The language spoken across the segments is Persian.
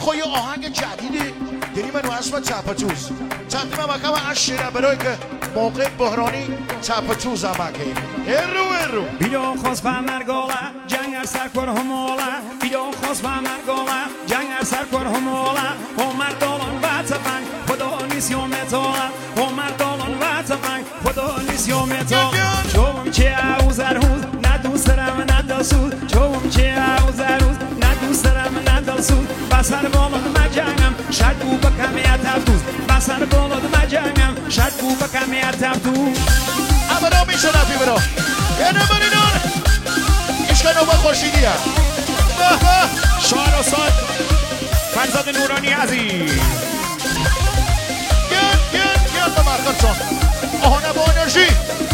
خوی آهنگ جدیدی یعنی منو اسم تپتوز تقدیم مکم عشیره برای که موقع بحرانی تپتوز هم بگیم ایرو بیدو خواست فهمرگاله جنگ سر کر هموله بیدو خواست فهمرگاله جنگ سر کر هموله همر دالان و تفنگ خدا نیست یا متاله همر دالان و تفنگ خدا نیست یا متاله چوم چه اوزر هوز نه دوست دارم نه دلسوز چوم چه اوزر هوز نه دوست دارم نه دلسوز بسر بالاد مجنگم شاید او بکم یتفتوز بسر بالاد مجنگم شاید او بکم یتفتوز اما را میشه رفی برا یه نمانی دار عشق نوبه خورشیدی هم شاعر استاد فرزاد نورانی عزیز گل به مرکز چون آهانه با انرژی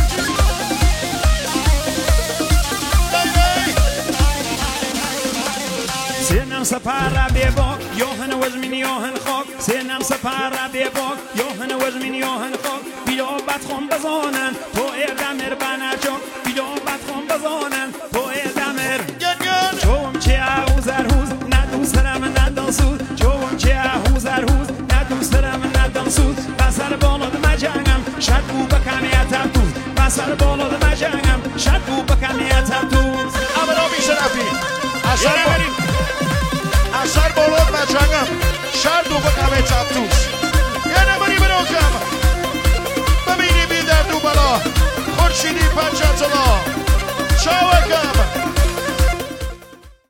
سینم سپر بیباک یوهن وزمین یوهن خاک سینم سپر بیباک یوهن وزمین یوهن خاک بیلو بدخون بزانن تو اردمر بنجاک بیلو بدخون بزانن تو اردمر چوم چه اوزر هوز نه دوست دارم نه دلسوز چوم چه اوزر هوز نه دوست دارم نه دلسوز بسر بالاد مجنگم شاید او بکم یتفتوز بسر بالاد مجنگم شاید او بکم یتفتوز اما را میشه رفی اصلا